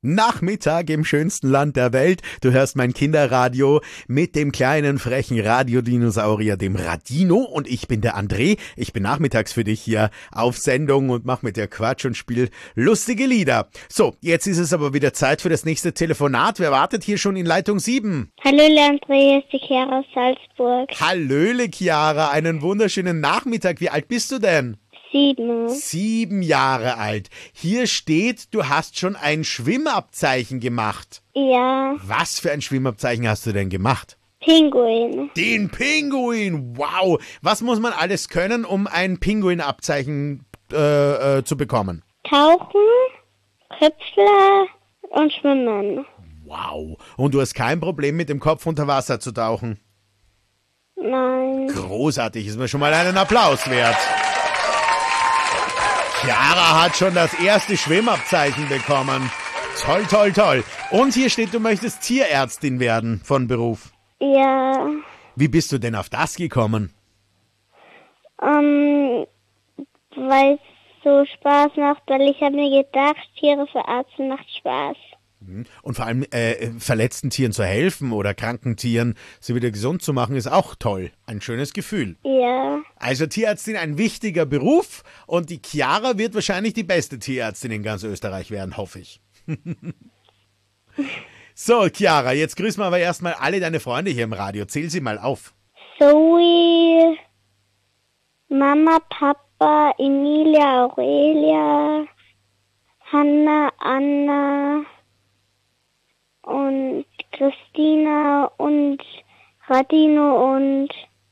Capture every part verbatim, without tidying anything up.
Nachmittag im schönsten Land der Welt. Du hörst mein Kinderradio mit dem kleinen frechen Radiodinosaurier, dem Radino, und ich bin der André. Ich bin nachmittags für dich hier auf Sendung und mach mit dir Quatsch und spiel lustige Lieder. So, jetzt ist es aber wieder Zeit für das nächste Telefonat. Wer wartet hier schon in Leitung sieben? Hallöle André, ist die Chiara aus Salzburg. Hallöle Chiara, einen wunderschönen Nachmittag. Wie alt bist du denn? Sieben. Sieben Jahre alt. Hier steht, du hast schon ein Schwimmabzeichen gemacht. Ja. Was für ein Schwimmabzeichen hast du denn gemacht? Pinguin. Den Pinguin, wow. Was muss man alles können, um ein Pinguinabzeichen äh, äh, zu bekommen? Tauchen, Köpfler und Schwimmen. Wow. Und du hast kein Problem mit dem Kopf unter Wasser zu tauchen? Nein. Großartig, ist mir schon mal einen Applaus wert. Chiara hat schon das erste Schwimmabzeichen bekommen. Toll, toll, toll. Und hier steht, du möchtest Tierärztin werden von Beruf. Ja. Wie bist du denn auf das gekommen? Ähm, weil es so Spaß macht, weil ich habe mir gedacht, Tiere verarzten macht Spaß. Und vor allem äh, verletzten Tieren zu helfen oder kranken Tieren, sie wieder gesund zu machen, ist auch toll. Ein schönes Gefühl. Ja. Also Tierärztin, ein wichtiger Beruf, und die Chiara wird wahrscheinlich die beste Tierärztin in ganz Österreich werden, hoffe ich. So, Chiara, jetzt grüßen wir aber erstmal alle deine Freunde hier im Radio. Zähl sie mal auf. Zoe, Mama, Papa, Emilia, Aurelia, Hanna, Anna und Christina und Radino und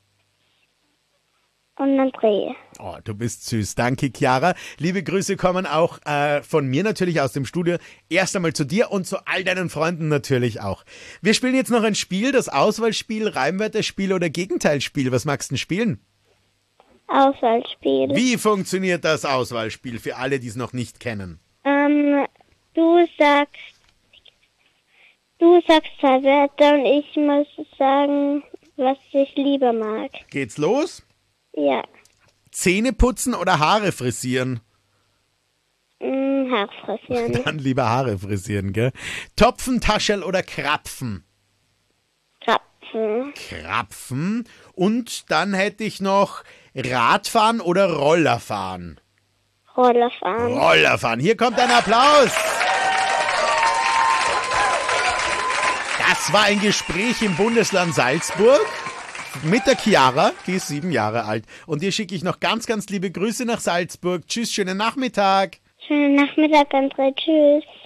und André. Oh, du bist süß. Danke, Chiara. Liebe Grüße kommen auch äh, von mir natürlich aus dem Studio. Erst einmal zu dir und zu all deinen Freunden natürlich auch. Wir spielen jetzt noch ein Spiel, das Auswahlspiel, Reimwörterspiel oder Gegenteilspiel. Was magst du denn spielen? Auswahlspiel. Wie funktioniert das Auswahlspiel für alle, die es noch nicht kennen? Ähm, du sagst, du sagst zwei Wörter und ich muss sagen, was ich lieber mag. Geht's los? Ja. Zähne putzen oder Haare frisieren? Mm, Haar frisieren. Dann lieber Haare frisieren, gell? Topfen, Taschel oder Krapfen? Krapfen. Krapfen. Und dann hätte ich noch Radfahren oder Rollerfahren? Rollerfahren. Rollerfahren. Hier kommt ein Applaus. Das war ein Gespräch im Bundesland Salzburg mit der Chiara, die ist sieben Jahre alt. Und dir schicke ich noch ganz, ganz liebe Grüße nach Salzburg. Tschüss, schönen Nachmittag. Schönen Nachmittag, André. Tschüss.